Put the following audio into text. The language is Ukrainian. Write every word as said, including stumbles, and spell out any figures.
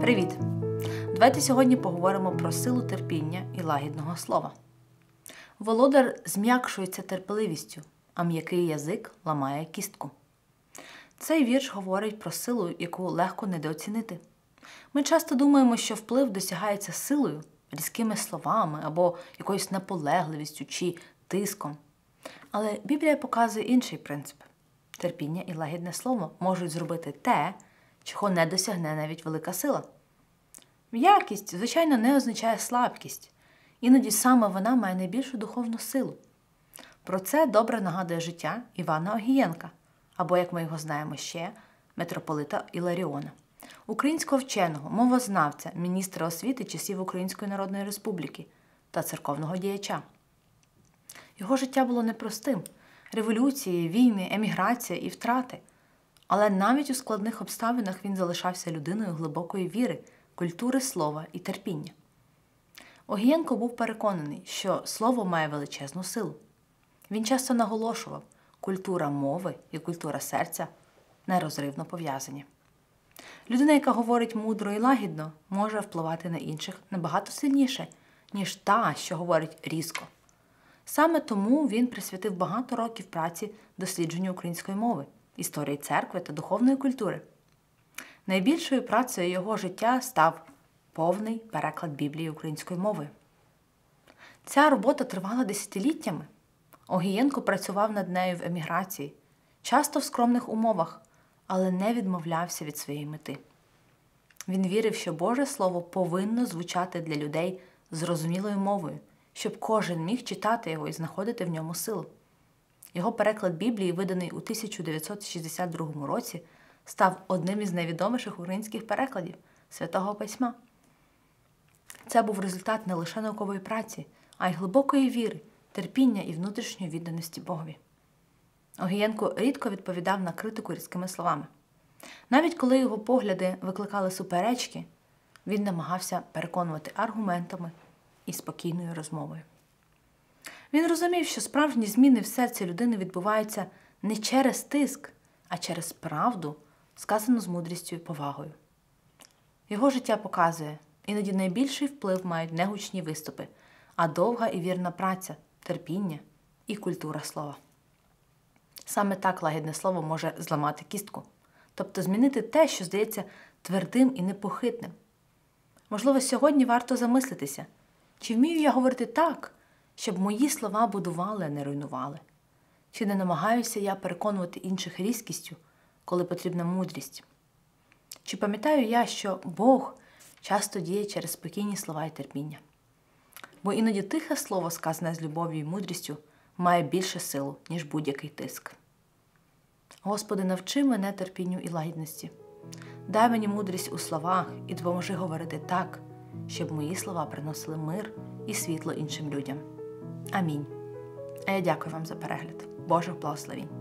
Привіт! Давайте сьогодні поговоримо про силу терпіння і лагідного слова. Володар зм'якшується терпеливістю, а м'який язик ламає кістку. Цей вірш говорить про силу, яку легко недооцінити. Ми часто думаємо, що вплив досягається силою, різкими словами або якоюсь наполегливістю чи тиском. Але Біблія показує інший принцип. Терпіння і лагідне слово можуть зробити те, чого не досягне навіть велика сила. М'якість, звичайно, не означає слабкість. Іноді саме вона має найбільшу духовну силу. Про це добре нагадує життя Івана Огієнка, або, як ми його знаємо ще, митрополита Іларіона, українського вченого, мовознавця, міністра освіти часів Української Народної Республіки та церковного діяча. Його життя було непростим – революції, війни, еміграція і втрати. Але навіть у складних обставинах він залишався людиною глибокої віри, культури слова і терпіння. Огієнко був переконаний, що слово має величезну силу. Він часто наголошував, культура мови і культура серця нерозривно пов'язані. Людина, яка говорить мудро і лагідно, може впливати на інших набагато сильніше, ніж та, що говорить різко. Саме тому він присвятив багато років праці дослідженню української мови, історії церкви та духовної культури. Найбільшою працею його життя став повний переклад Біблії українською мовою. Ця робота тривала десятиліттями. Огієнко працював над нею в еміграції, часто в скромних умовах, але не відмовлявся від своєї мети. Він вірив, що Боже Слово повинно звучати для людей зрозумілою мовою, щоб кожен міг читати його і знаходити в ньому силу. Його переклад Біблії, виданий у тисяча дев'ятсот шістдесят другому році, став одним із найвідоміших українських перекладів Святого Письма. Це був результат не лише наукової праці, а й глибокої віри, терпіння і внутрішньої відданості Богові. Огієнко рідко відповідав на критику різкими словами. Навіть коли його погляди викликали суперечки, він намагався переконувати аргументами і спокійною розмовою. Він розумів, що справжні зміни в серці людини відбуваються не через тиск, а через правду, сказану з мудрістю і повагою. Його життя показує, іноді найбільший вплив мають не гучні виступи, а довга і вірна праця, терпіння і культура слова. Саме так лагідне слово може зламати кістку, тобто змінити те, що здається твердим і непохитним. Можливо, сьогодні варто замислитися, чи вмію я говорити так, щоб мої слова будували, а не руйнували? Чи не намагаюся я переконувати інших різкістю, коли потрібна мудрість? Чи пам'ятаю я, що Бог часто діє через спокійні слова і терпіння? Бо іноді тихе слово, сказане з любов'ю і мудрістю, має більше силу, ніж будь-який тиск. Господи, навчи мене терпінню і лагідності. Дай мені мудрість у словах і допоможи говорити так, щоб мої слова приносили мир і світло іншим людям. Амінь. А я дякую вам за перегляд. Божих благословінь.